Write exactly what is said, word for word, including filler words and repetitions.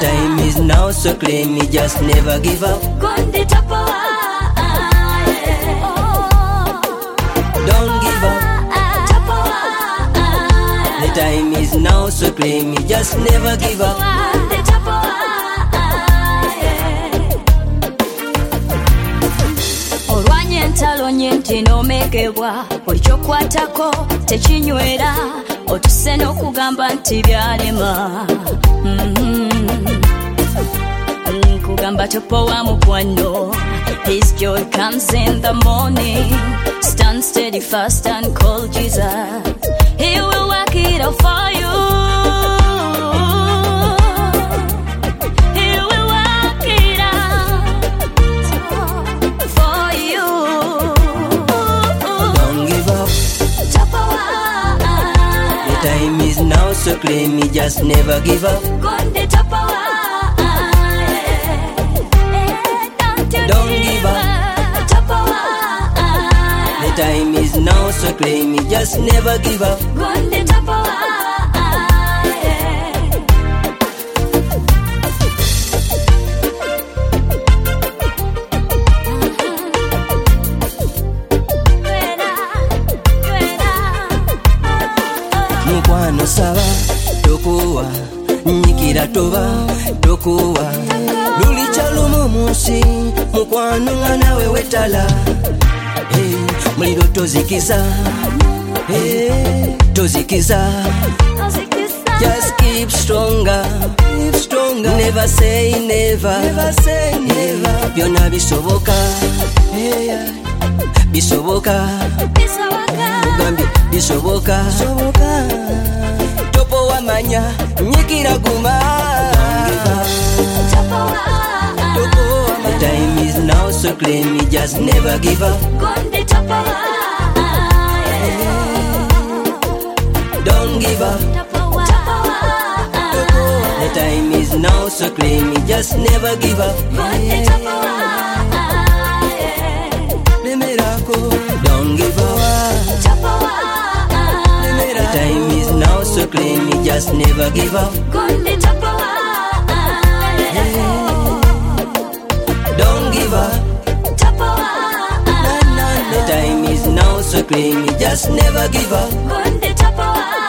time is now, so claim me, just never give up. Gonde tapoa. Don't give up. The time is now, so claim me, just never give up. Olwanye ntalo nyenti n'omekebwa buli ky'okwatako tekinywera otuse n'okugamba nti byalema nkugamba topowa mukwano. His joy comes in the morning. Stand steady, fast and call Jesus. He will work it out for you. He will work it out for you. Don't give up. The time is now, so claim me, just never give up. Gonde tapoa. Don't give up. The time is now, so claim me, just never give up. Gonde tapoa. Mukwano saba tokuwa nyikira toba tokuwa luli chalumu munsi mukwano nga nawe wetala. Hey, muliro tozikiza. Hey, tozikiza. Just keep stronger, keep stronger. Never say never, never say never. Byonna bisoboka, hey, bisoboka, ugambye bisoboka. Topo wamanya nyikira guma. The time is now, so claim me, just never give up. Don't give up. The time is now, so claim me, just never give up. Don't give up. The time is now, so claim me, just never give up. Don't give up. The time is now, so claim me, just never give up.